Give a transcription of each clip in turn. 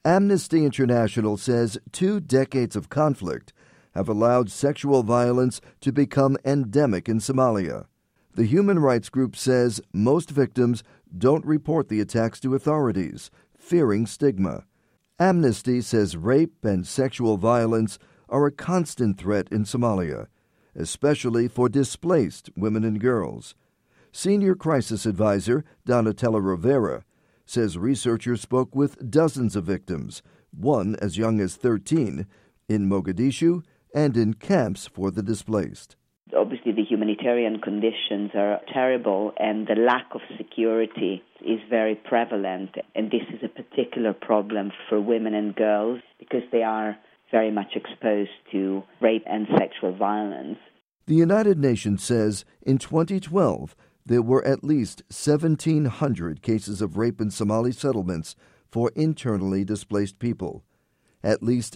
Amnesty International says 2 decades of conflict have allowed sexual violence to become endemic in Somalia. The human rights group says most victims don't report the attacks to authorities, fearing stigma. Amnesty says rape and sexual violence are a constant threat in Somalia, especially for displaced women and girls. Senior crisis advisor Donatella Rivera says researchers spoke with dozens of victims, one as young as 13, in Mogadishu and in camps for the displaced. Obviously, the humanitarian conditions are terrible, and the lack of security is very prevalent. And this is a particular problem for women and girls because they are very much exposed to rape and sexual violence. The United Nations says in 2012, there were at least 1,700 cases of rape in Somali settlements for internally displaced people. At least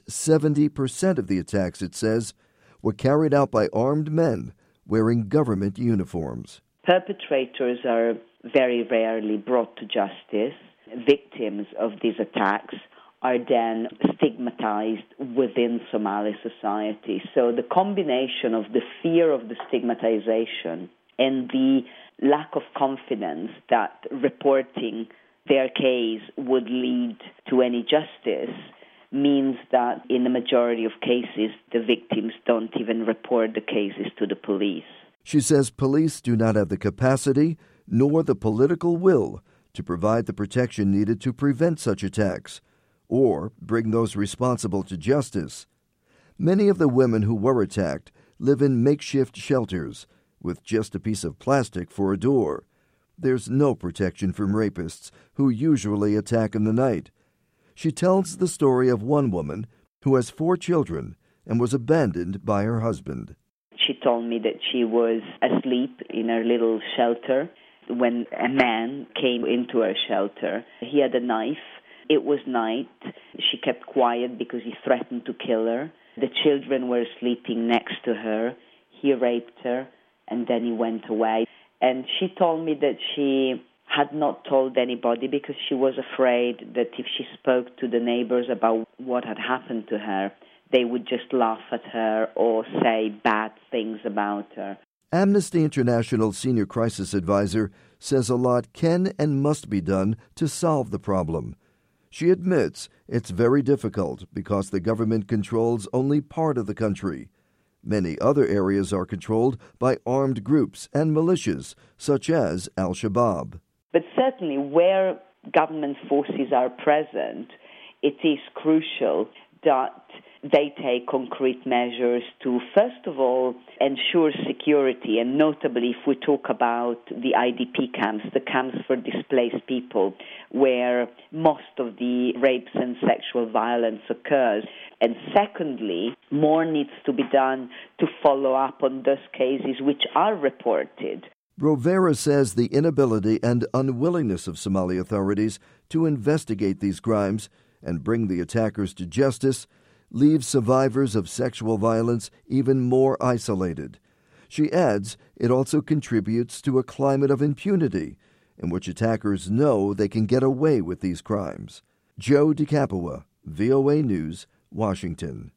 70% of the attacks, it says, were carried out by armed men wearing government uniforms. Perpetrators are very rarely brought to justice. Victims of these attacks are then stigmatized within Somali society. So the combination of the fear of the stigmatization and the lack of confidence that reporting their case would lead to any justice means that in the majority of cases, the victims don't even report the cases to the police. She says police do not have the capacity nor the political will to provide the protection needed to prevent such attacks or bring those responsible to justice. Many of the women who were attacked live in makeshift shelters with just a piece of plastic for a door. There's no protection from rapists who usually attack in the night. She tells the story of one woman who has 4 children and was abandoned by her husband. She told me that she was asleep in her little shelter when a man came into her shelter. He had a knife. It was night. She kept quiet because he threatened to kill her. The children were sleeping next to her. He raped her, and then he went away. And she told me that she had not told anybody because she was afraid that if she spoke to the neighbors about what had happened to her, they would just laugh at her or say bad things about her. Amnesty International senior crisis advisor says a lot can and must be done to solve the problem. She admits it's very difficult because the government controls only part of the country. Many other areas are controlled by armed groups and militias, such as Al-Shabaab. But certainly where government forces are present, it is crucial that they take concrete measures to, first of all, ensure security, and notably if we talk about the IDP camps, the camps for displaced people, where most of the rapes and sexual violence occurs. And secondly, more needs to be done to follow up on those cases which are reported. Rovera says the inability and unwillingness of Somali authorities to investigate these crimes and bring the attackers to justice leaves survivors of sexual violence even more isolated. She adds it also contributes to a climate of impunity in which attackers know they can get away with these crimes. Joe DiCapua, VOA News, Washington.